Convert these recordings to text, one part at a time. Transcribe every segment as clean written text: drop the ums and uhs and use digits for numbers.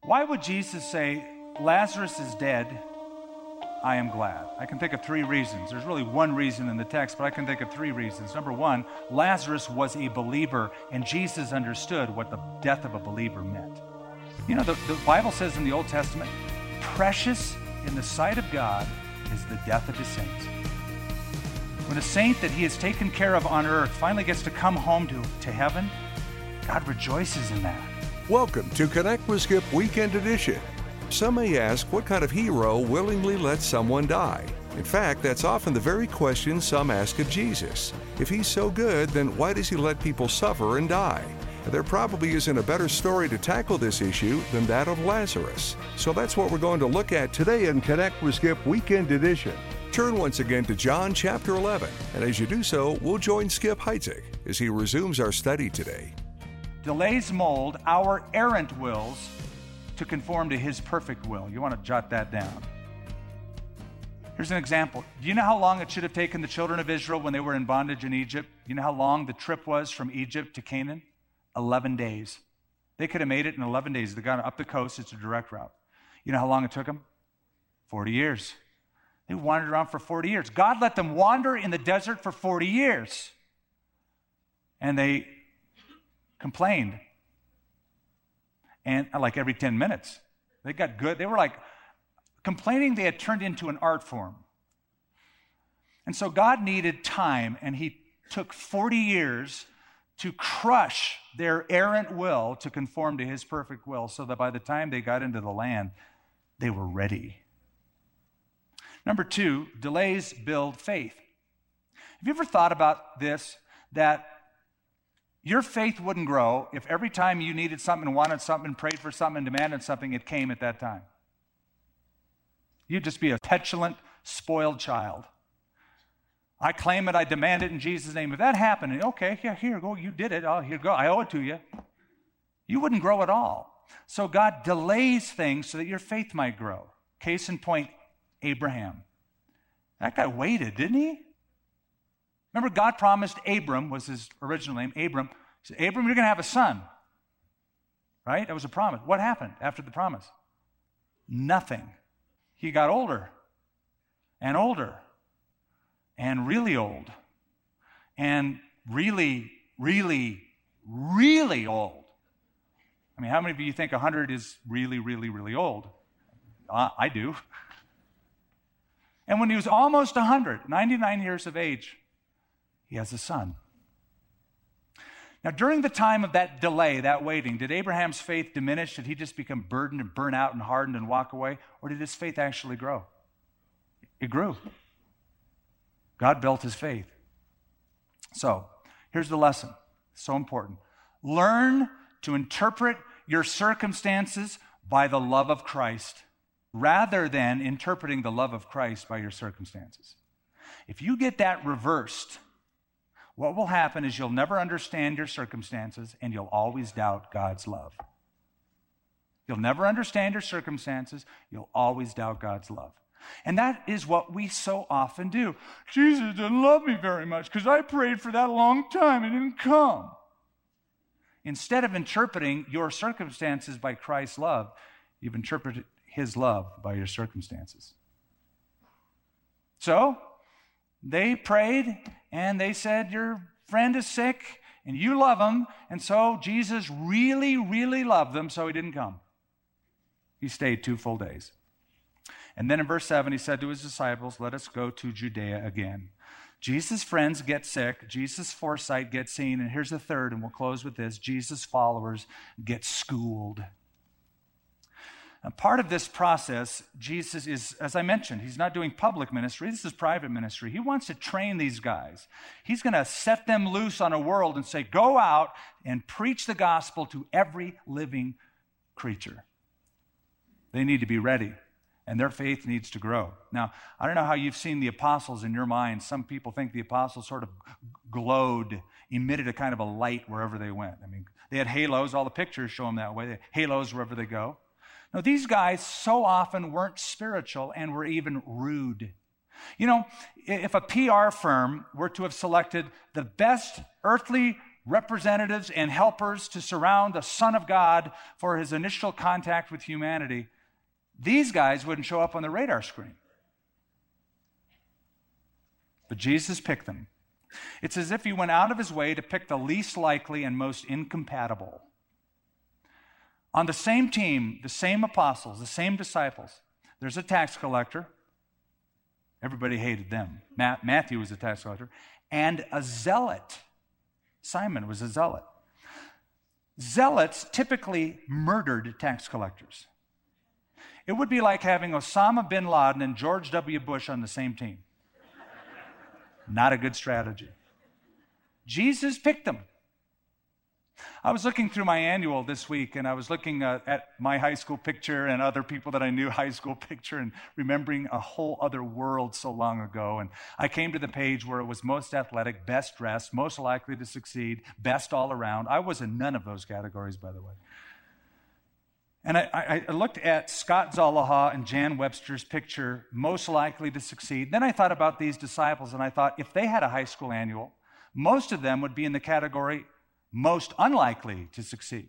Why would Jesus say, Lazarus is dead, I am glad? I can think of three reasons. There's really one reason in the text, but I can think of three reasons. Number one, Lazarus was a believer, and Jesus understood what the death of a believer meant. You know, the Bible says in the Old Testament, precious in the sight of God is the death of his saints. When a saint that he has taken care of on earth finally gets to come home to heaven, God rejoices in that. Welcome to Connect with Skip Weekend Edition. Some may ask, what kind of hero willingly lets someone die? In fact, that's often the very question some ask of Jesus. If he's so good, then why does he let people suffer and die? There probably isn't a better story to tackle this issue than that of Lazarus. So that's what we're going to look at today in Connect with Skip Weekend Edition. Turn once again to John chapter 11, and as you do so, we'll join Skip Heitzig as he resumes our study today. Delays mold our errant wills to conform to his perfect will. You want to jot that down. Here's an example. Do you know how long it should have taken the children of Israel when they were in bondage in Egypt? You know how long the trip was from Egypt to Canaan? 11 days. They could have made it in 11 days. They got up the coast. It's a direct route. You know how long it took them? 40 years. They wandered around for 40 years. God let them wander in the desert for 40 years. And they complained. And like every 10 minutes. They got good. They were like complaining they had turned into an art form. And so God needed time, and he took 40 years to crush their errant will to conform to his perfect will, so that by the time they got into the land, they were ready. Number two, delays build faith. Have you ever thought about this, that your faith wouldn't grow if every time you needed something, wanted something, prayed for something, and demanded something, it came at that time? You'd just be a petulant, spoiled child. I claim it, I demand it in Jesus' name. If that happened, okay, yeah, here, go, you did it. Oh, here, go, I owe it to you. You wouldn't grow at all. So God delays things so that your faith might grow. Case in point, Abraham. That guy waited, didn't he? Remember, God promised Abram, was his original name, Abram. He said, Abram, you're going to have a son. Right? That was a promise. What happened after the promise? Nothing. He got older and older and really old and really, really, really old. I mean, how many of you think 100 is really, really, really old? I do. And when he was almost 100, 99 years of age, he has a son. Now, during the time of that delay, that waiting, did Abraham's faith diminish? Did he just become burdened and burn out and hardened and walk away? Or did his faith actually grow? It grew. God built his faith. So, here's the lesson. So important. Learn to interpret your circumstances by the love of Christ, rather than interpreting the love of Christ by your circumstances. If you get that reversed, what will happen is you'll never understand your circumstances, and you'll always doubt God's love. You'll never understand your circumstances. You'll always doubt God's love. And that is what we so often do. Jesus didn't love me very much because I prayed for that long time and didn't come. Instead of interpreting your circumstances by Christ's love, you've interpreted his love by your circumstances. So, they prayed, and they said, your friend is sick, and you love him, and so Jesus really, really loved them, so he didn't come. He stayed 2 full days. And then in verse 7, he said to his disciples, let us go to Judea again. Jesus' friends get sick, Jesus' foresight gets seen, and here's the third, and we'll close with this, Jesus' followers get schooled. And part of this process, Jesus is, as I mentioned, he's not doing public ministry. This is private ministry. He wants to train these guys. He's going to set them loose on a world and say, go out and preach the gospel to every living creature. They need to be ready, and their faith needs to grow. Now, I don't know how you've seen the apostles in your mind. Some people think the apostles sort of glowed, emitted a kind of a light wherever they went. I mean, they had halos. All the pictures show them that way. They had halos wherever they go. Now, these guys so often weren't spiritual and were even rude. You know, if a PR firm were to have selected the best earthly representatives and helpers to surround the Son of God for his initial contact with humanity, these guys wouldn't show up on the radar screen. But Jesus picked them. It's as if he went out of his way to pick the least likely and most incompatible. On the same team, the same apostles, the same disciples, there's a tax collector. Everybody hated them. Matthew was a tax collector. And a zealot. Simon was a zealot. Zealots typically murdered tax collectors. It would be like having Osama bin Laden and George W. Bush on the same team. Not a good strategy. Jesus picked them. I was looking through my annual this week, and I was looking at my high school picture and other people that I knew high school picture and remembering a whole other world so long ago. And I came to the page where it was most athletic, best dressed, most likely to succeed, best all around. I was in none of those categories, by the way. And I looked at Scott Zolaha and Jan Webster's picture, most likely to succeed. Then I thought about these disciples, and I thought if they had a high school annual, most of them would be in the category most unlikely to succeed.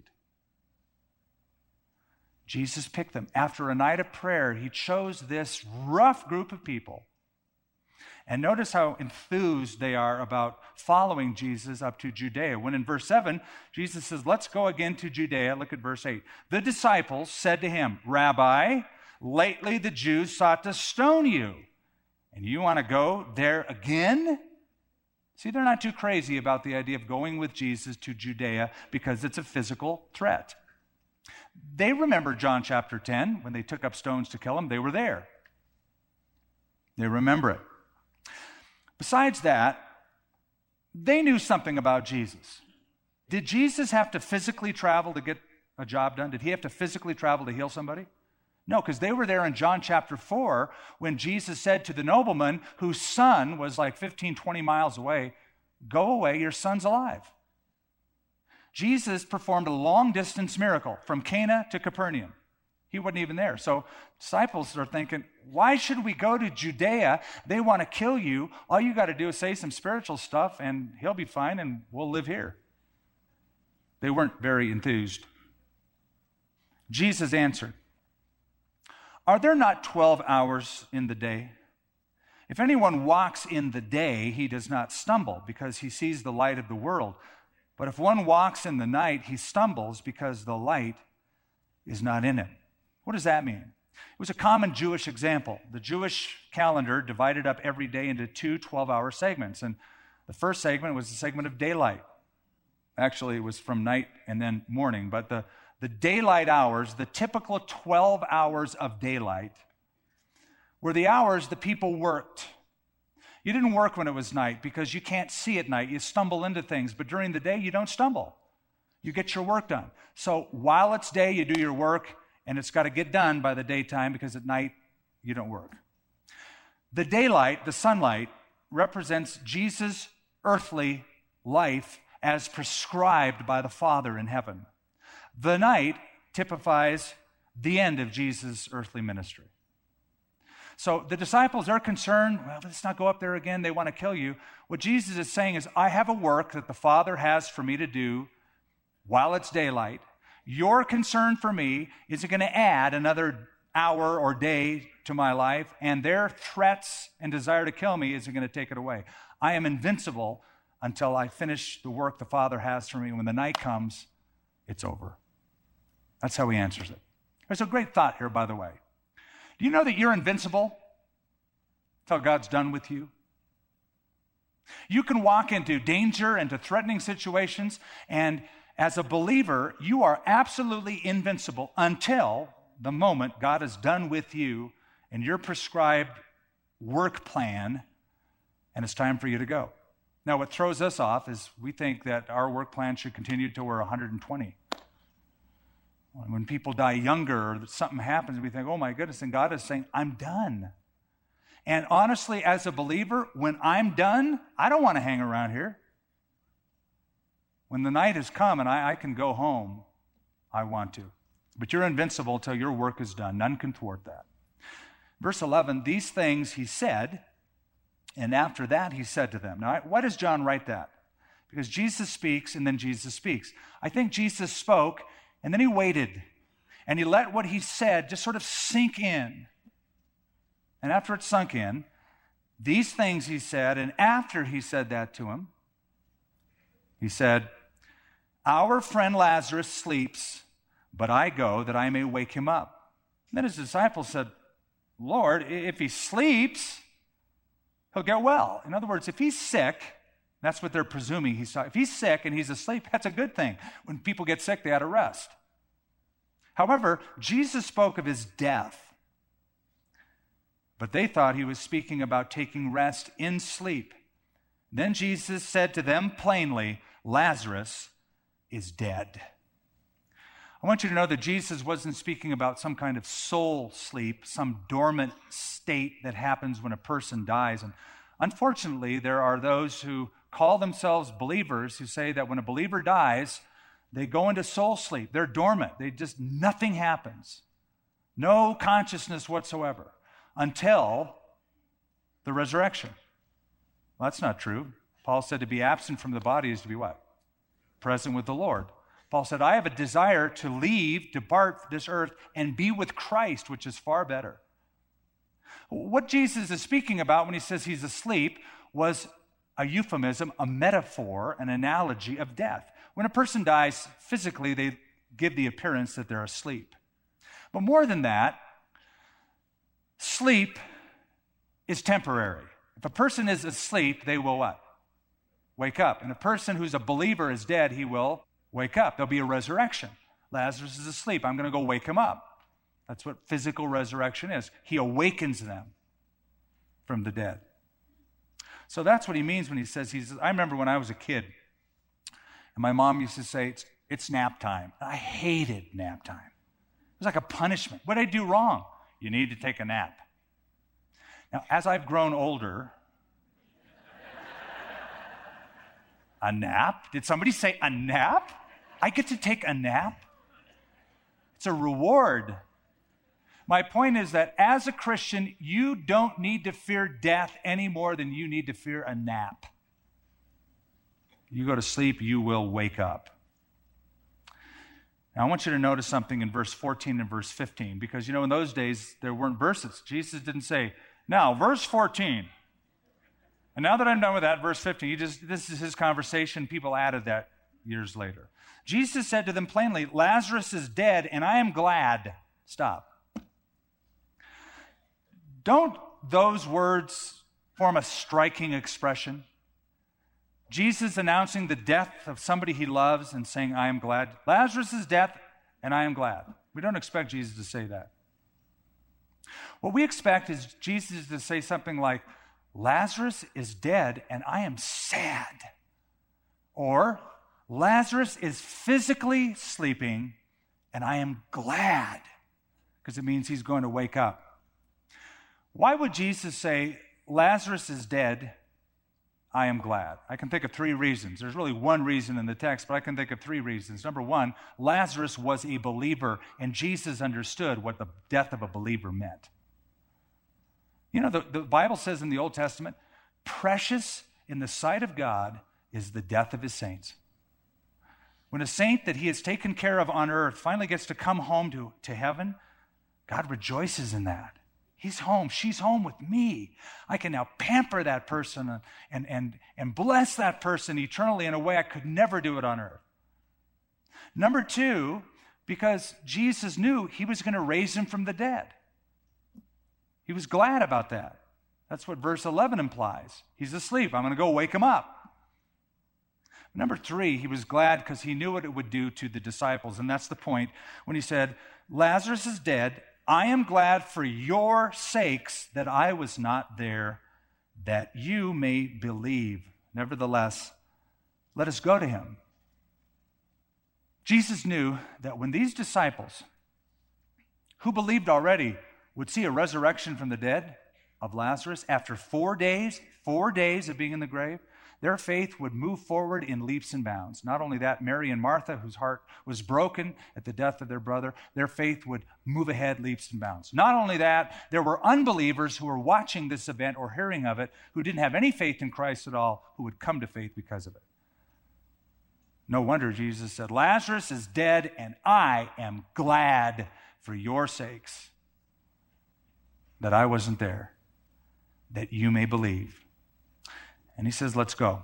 Jesus picked them. After a night of prayer, he chose this rough group of people. And notice how enthused they are about following Jesus up to Judea. When in verse 7, Jesus says, let's go again to Judea. Look at verse 8. The disciples said to him, Rabbi, lately the Jews sought to stone you, and you want to go there again? See, they're not too crazy about the idea of going with Jesus to Judea because it's a physical threat. They remember John chapter 10, when they took up stones to kill him. They were there. They remember it. Besides that, they knew something about Jesus. Did Jesus have to physically travel to get a job done? Did he have to physically travel to heal somebody? No, because they were there in John chapter 4 when Jesus said to the nobleman whose son was like 15, 20 miles away, go away, your son's alive. Jesus performed a long-distance miracle from Cana to Capernaum. He wasn't even there. So disciples are thinking, why should we go to Judea? They want to kill you. All you got to do is say some spiritual stuff and he'll be fine and we'll live here. They weren't very enthused. Jesus answered, are there not 12 hours in the day? If anyone walks in the day, he does not stumble because he sees the light of the world. But if one walks in the night, he stumbles because the light is not in him. What does that mean? It was a common Jewish example. The Jewish calendar divided up every day into two 12-hour segments. And the first segment was the segment of daylight. Actually, it was from night and then morning. But the daylight hours, the typical 12 hours of daylight, were the hours the people worked. You didn't work when it was night because you can't see at night. You stumble into things. But during the day, you don't stumble. You get your work done. So while it's day, you do your work. And it's got to get done by the daytime because at night you don't work. The daylight, the sunlight, represents Jesus' earthly life as prescribed by the Father in heaven. The night typifies the end of Jesus' earthly ministry. So the disciples are concerned, well, let's not go up there again. They want to kill you. What Jesus is saying is, I have a work that the Father has for me to do while it's daylight. Your concern for me isn't going to add another hour or day to my life, and their threats and desire to kill me isn't going to take it away. I am invincible until I finish the work the Father has for me. When the night comes, it's over. That's how he answers it. There's a great thought here, by the way. Do you know that you're invincible until God's done with you? You can walk into danger, into threatening situations, and as a believer, you are absolutely invincible until the moment God is done with you and your prescribed work plan, and it's time for you to go. Now, what throws us off is we think that our work plan should continue till we're 120. When people die younger or something happens, we think, oh my goodness, and God is saying, I'm done. And honestly, as a believer, when I'm done, I don't want to hang around here. When the night has come and I can go home, I want to. But you're invincible until your work is done. None can thwart that. Verse 11, these things he said, and after that he said to them. Now, why does John write that? because Jesus speaks and then Jesus speaks. I think Jesus spoke and then he waited and he let what he said just sort of sink in. And after it sunk in, these things he said, and after he said that to him, he said, "Our friend Lazarus sleeps, but I go that I may wake him up." And then his disciples said, "Lord, if he sleeps, he'll get well." In other words, if he's sick, that's what they're presuming he saw. If he's sick and he's asleep, that's a good thing. When people get sick, they ought to rest. However, Jesus spoke of his death, but they thought he was speaking about taking rest in sleep. Then Jesus said to them plainly, "Lazarus is dead." I want you to know that Jesus wasn't speaking about some kind of soul sleep, some dormant state that happens when a person dies. And unfortunately, there are those who call themselves believers who say that when a believer dies, they go into soul sleep. They're dormant. Nothing happens. No consciousness whatsoever until the resurrection. Well, that's not true. Paul said to be absent from the body is to be what? Present with the Lord. Paul said, I have a desire to leave, depart this earth, and be with Christ, which is far better. What Jesus is speaking about when he says he's asleep was a euphemism, a metaphor, an analogy of death. When a person dies physically, they give the appearance that they're asleep. But more than that, sleep is temporary. If a person is asleep, they will what? Wake up. And a person who's a believer is dead, he will wake up. There'll be a resurrection. Lazarus is asleep. I'm going to go wake him up. That's what physical resurrection is. He awakens them from the dead. So that's what he means when he says I remember when I was a kid, and my mom used to say, it's nap time. I hated nap time. It was like a punishment. What did I do wrong? You need to take a nap. Now, as I've grown older, a nap? Did somebody say a nap? I get to take a nap? It's a reward. My point is that as a Christian, you don't need to fear death any more than you need to fear a nap. You go to sleep, you will wake up. Now, I want you to notice something in verse 14 and verse 15, because, in those days, there weren't verses. Jesus didn't say, now, verse 14. And now that I'm done with that, verse 15, this is his conversation. People added that years later. Jesus said to them plainly, Lazarus is dead, and I am glad. Stop. Don't those words form a striking expression? Jesus announcing the death of somebody he loves and saying, I am glad. Lazarus is dead, and I am glad. We don't expect Jesus to say that. What we expect is Jesus to say something like, Lazarus is dead, and I am sad. Or, Lazarus is physically sleeping, and I am glad, because it means he's going to wake up. Why would Jesus say, Lazarus is dead, I am glad? I can think of three reasons. There's really one reason in the text, but I can think of three reasons. Number one, Lazarus was a believer, and Jesus understood what the death of a believer meant. The Bible says in the Old Testament, precious in the sight of God is the death of his saints. When a saint that he has taken care of on earth finally gets to come home to heaven, God rejoices in that. He's home. She's home with me. I can now pamper that person and bless that person eternally in a way I could never do it on earth. Number two, because Jesus knew he was going to raise him from the dead. He was glad about that. That's what verse 11 implies. He's asleep. I'm going to go wake him up. Number three, he was glad because he knew what it would do to the disciples. And that's the point when he said, Lazarus is dead. I am glad for your sakes that I was not there, that you may believe. Nevertheless, let us go to him. Jesus knew that when these disciples, who believed already, would see a resurrection from the dead of Lazarus after 4 days of being in the grave, their faith would move forward in leaps and bounds. Not only that, Mary and Martha, whose heart was broken at the death of their brother, their faith would move ahead leaps and bounds. Not only that, there were unbelievers who were watching this event or hearing of it who didn't have any faith in Christ at all, who would come to faith because of it. No wonder Jesus said, Lazarus is dead, and I am glad for your sakes that I wasn't there, that you may believe. And he says, let's go.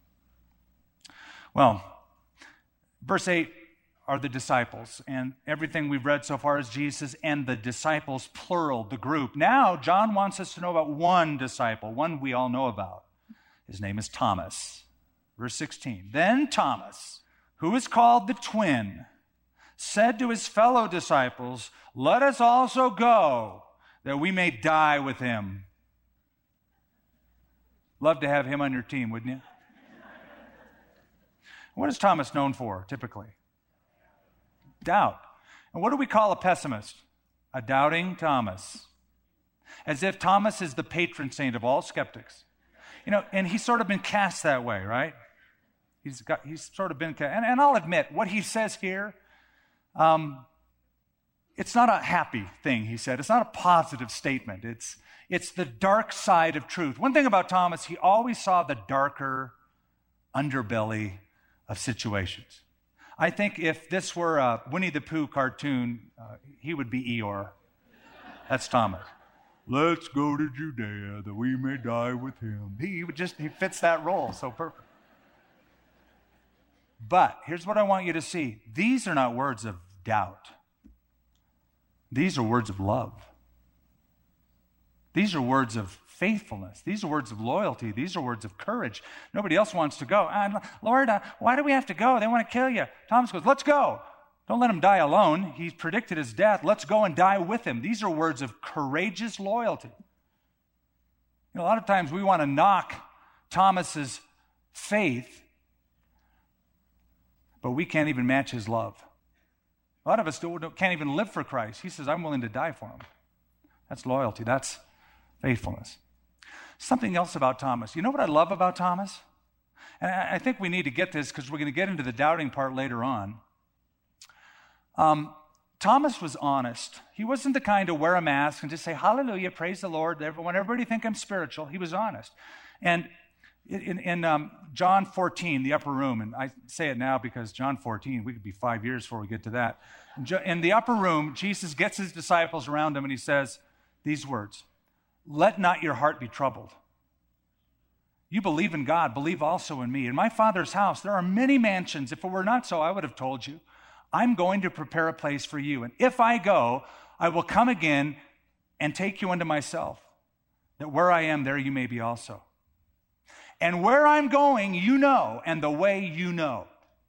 Well, verse 8 are the disciples, and everything we've read so far is Jesus and the disciples, plural, the group. Now, John wants us to know about one disciple, one we all know about. His name is Thomas. Verse 16, then Thomas, who is called the twin, said to his fellow disciples, let us also go, that we may die with him. Love to have him on your team, wouldn't you? What is Thomas known for, typically? Doubt. And what do we call a pessimist? A doubting Thomas. As if Thomas is the patron saint of all skeptics. And he's sort of been cast that way, right? He's sort of been cast. And I'll admit, what he says here, it's not a happy thing, he said. It's not a positive statement. It's the dark side of truth. One thing about Thomas, he always saw the darker underbelly of situations. I think if this were a Winnie the Pooh cartoon, he would be Eeyore. That's Thomas. Let's go to Judea that we may die with him. He fits that role so perfect. But here's what I want you to see. These are not words of doubt. These are words of love. These are words of faithfulness. These are words of loyalty. These are words of courage. Nobody else wants to go. Lord, why do we have to go? They want to kill you. Thomas goes, let's go. Don't let him die alone. He's predicted his death. Let's go and die with him. These are words of courageous loyalty. A lot of times we want to knock Thomas's faith, but we can't even match his love. A lot of us can't even live for Christ. He says, I'm willing to die for him. That's loyalty. That's faithfulness. Something else about Thomas. You know what I love about Thomas? And I think we need to get this because we're going to get into the doubting part later on. Thomas was honest. He wasn't the kind to wear a mask and just say, hallelujah, praise the Lord. Everybody think I'm spiritual. He was honest. And in John 14, the upper room, and I say it now because John 14, we could be 5 years before we get to that. In the upper room, Jesus gets his disciples around him and he says these words, let not your heart be troubled. You believe in God, believe also in me. In my Father's house, there are many mansions. If it were not so, I would have told you. I'm going to prepare a place for you. And if I go, I will come again and take you unto myself, that where I am, there you may be also. And where I'm going, you know, and the way you know.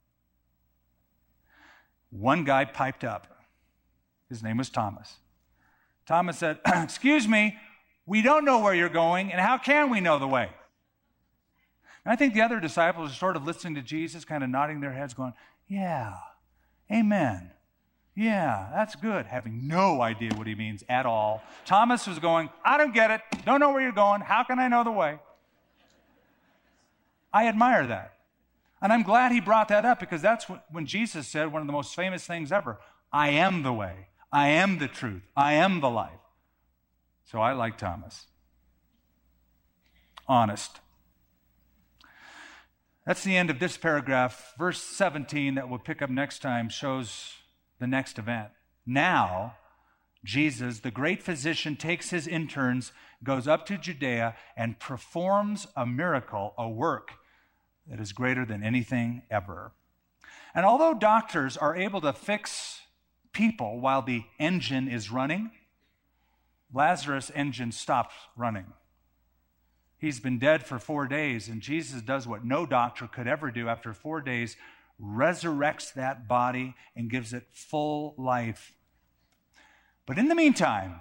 One guy piped up. His name was Thomas. Thomas said, excuse me, we don't know where you're going, and how can we know the way? And I think the other disciples are sort of listening to Jesus, kind of nodding their heads, going, yeah, amen. Yeah, that's good, having no idea what he means at all. Thomas was going, I don't get it, don't know where you're going, how can I know the way? I admire that. And I'm glad he brought that up because that's when Jesus said one of the most famous things ever, I am the way, I am the truth, I am the life. So I like Thomas. Honest. That's the end of this paragraph. Verse 17 that we'll pick up next time shows the next event. Now, Jesus, the great physician, takes his interns, goes up to Judea, and performs a miracle, a work that is greater than anything ever. And although doctors are able to fix people while the engine is running, Lazarus' engine stopped running. He's been dead for 4 days, and Jesus does what no doctor could ever do. After 4 days, resurrects that body and gives it full life. But in the meantime,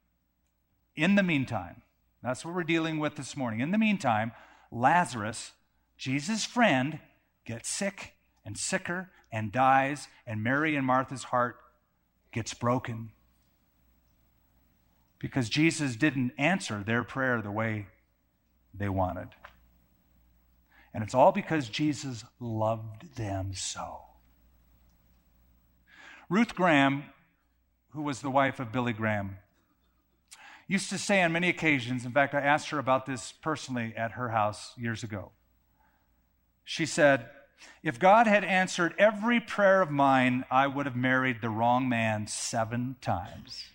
that's what we're dealing with this morning. In the meantime, Lazarus, Jesus' friend, gets sick and sicker and dies, and Mary and Martha's heart gets broken because Jesus didn't answer their prayer the way they wanted. And it's all because Jesus loved them so. Ruth Graham, who was the wife of Billy Graham, used to say on many occasions, in fact, I asked her about this personally at her house years ago. She said, if God had answered every prayer of mine, I would have married the wrong man 7 times.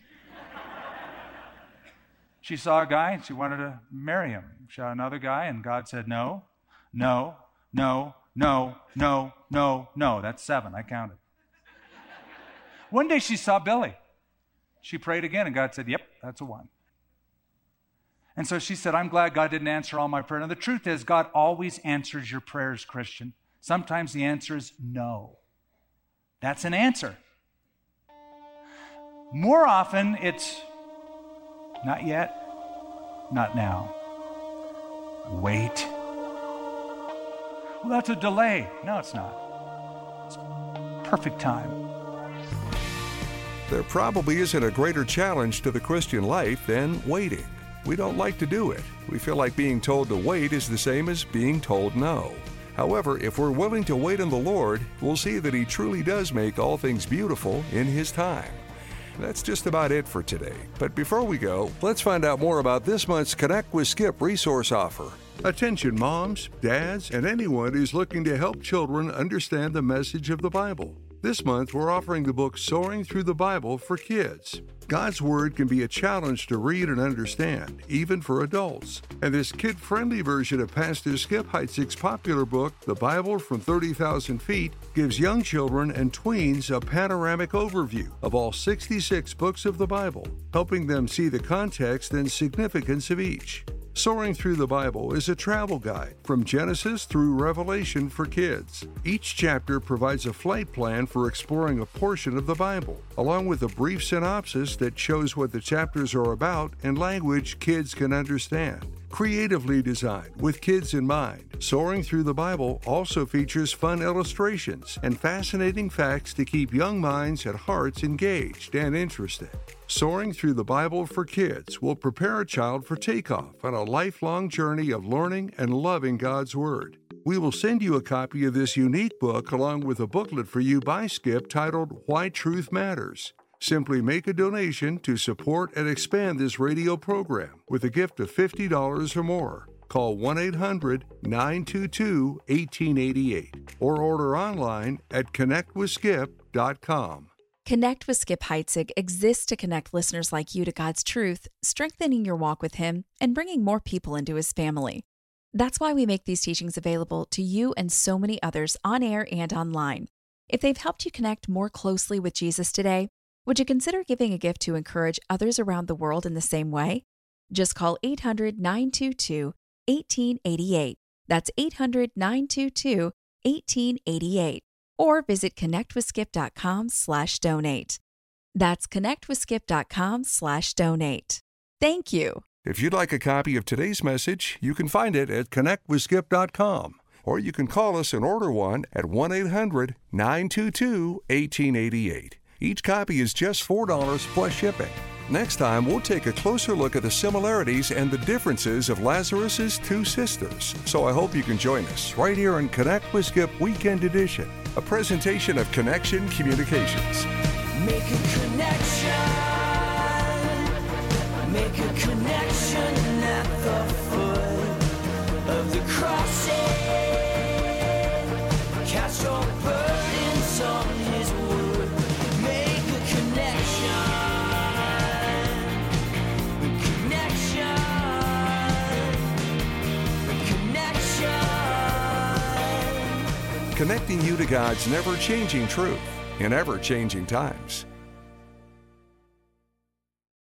She saw a guy and she wanted to marry him. She saw another guy and God said, no, no, no, no, no, no, no. That's 7. I counted. One day she saw Billy. She prayed again and God said, yep, that's a 1. And so she said, I'm glad God didn't answer all my prayers. And the truth is, God always answers your prayers, Christian. Sometimes the answer is no. That's an answer. More often, it's not yet, not now. Wait. Well, that's a delay. No, it's not. It's perfect time. There probably isn't a greater challenge to the Christian life than waiting. We don't like to do it. We feel like being told to wait is the same as being told no. However, if we're willing to wait on the Lord, we'll see that He truly does make all things beautiful in His time. That's just about it for today. But before we go, let's find out more about this month's Connect with Skip resource offer. Attention moms, dads, and anyone who's looking to help children understand the message of the Bible. This month, we're offering the book Soaring Through the Bible for kids. God's Word can be a challenge to read and understand, even for adults. And this kid-friendly version of Pastor Skip Heitzig's popular book, The Bible from 30,000 Feet, gives young children and tweens a panoramic overview of all 66 books of the Bible, helping them see the context and significance of each. Soaring Through the Bible is a travel guide from Genesis through Revelation for kids. Each chapter provides a flight plan for exploring a portion of the Bible, along with a brief synopsis that shows what the chapters are about in language kids can understand. Creatively designed with kids in mind, Soaring Through the Bible also features fun illustrations and fascinating facts to keep young minds and hearts engaged and interested. Soaring Through the Bible for Kids will prepare a child for takeoff on a lifelong journey of learning and loving God's Word. We will send you a copy of this unique book along with a booklet for you by Skip titled Why Truth Matters. Simply make a donation to support and expand this radio program with a gift of $50 or more. Call 1-800-922-1888 or order online at connectwithskip.com. Connect with Skip Heitzig exists to connect listeners like you to God's truth, strengthening your walk with Him, and bringing more people into His family. That's why we make these teachings available to you and so many others on air and online. If they've helped you connect more closely with Jesus today, would you consider giving a gift to encourage others around the world in the same way? Just call 800-922-1888. That's 800-922-1888. Or visit connectwithskip.com/donate. That's connectwithskip.com/donate. Thank you. If you'd like a copy of today's message, you can find it at connectwithskip.com. Or you can call us and order one at 1-800-922-1888. Each copy is just $4 plus shipping. Next time, we'll take a closer look at the similarities and the differences of Lazarus' 2 sisters. So I hope you can join us right here on Connect with Skip Weekend Edition, a presentation of Connection Communications. Make a connection. Make a connection at the foot of the cross. Cast your burdens on His wood. Make a connection. Connecting you to God's never-changing truth in ever-changing times.